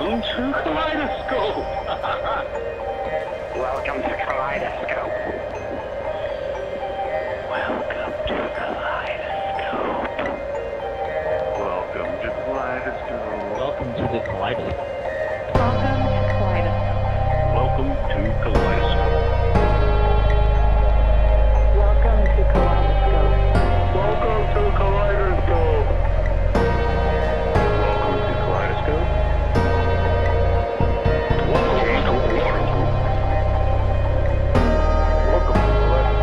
Welcome to Kaleidoscope. Welcome to Kaleidoscope. Welcome to Kaleidoscope. Welcome to Kaleidoscope. Welcome to the Kaleidoscope. Welcome to Kaleidoscope. Welcome to Kaleidoscope. Welcome to Kaleidoscope. Welcome to Kaleidoscope. Welcome to Kaleidoscope. Welcome to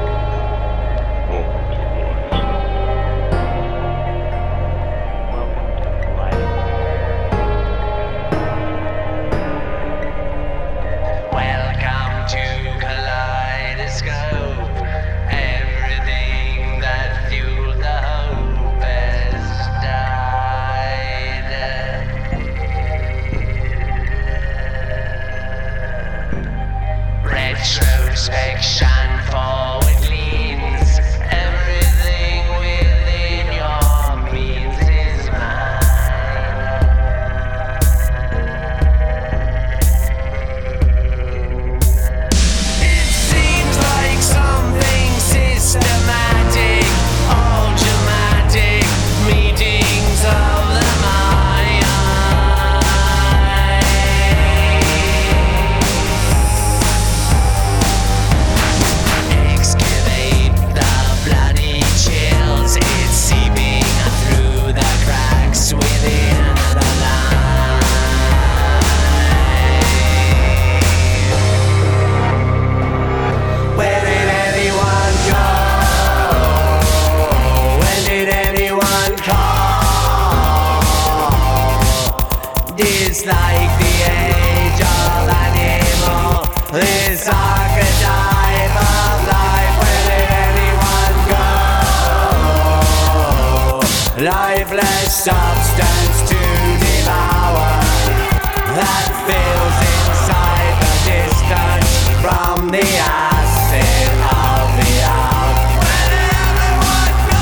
Welcome to Kaleidoscope. Everything that fueled the hope has died. Retrospection forward leans. Everything within your means is mine. It seems like something systematic, all dramatic meetings of the mind. Excavate the bloody chills, it's seeping through the cracks within the line. Where did anyone go? When did anyone call? Dislike the age of animal, this archetype of life. Where did anyone go? Lifeless substance to devour that fills inside the distance from the acid of the out. Where did everyone go?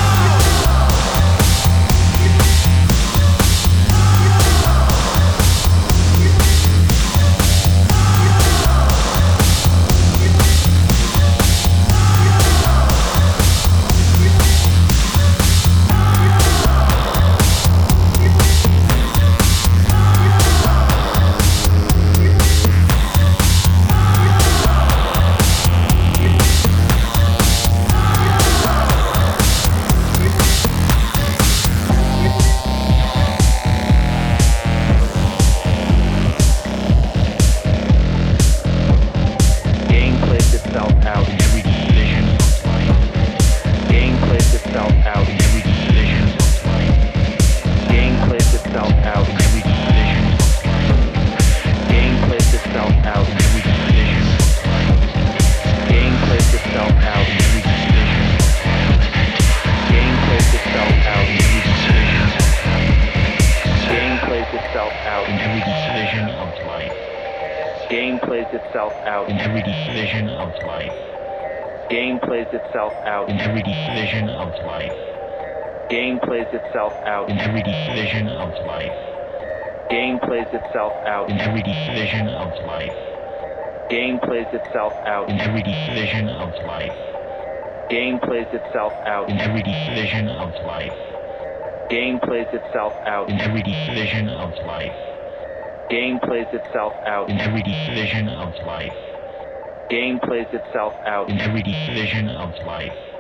Game plays itself out in every decision of life. Game plays itself out in every decision of life. Game plays itself out in every decision of life. Game plays itself out in every decision of life. Game plays itself out in every decision of life. Game plays itself out in every decision of life. Game plays itself out in every decision of life. Game plays itself out in every decision of life. Game plays itself out in every decision of life. Game plays itself out in every decision of life. Game plays itself out in every decision of life. Game plays itself out in every decision of life. Game plays itself out in every decision of life. Game plays itself out in every decision of life. Game plays itself out in every decision of life. Game plays itself out in every decision of life.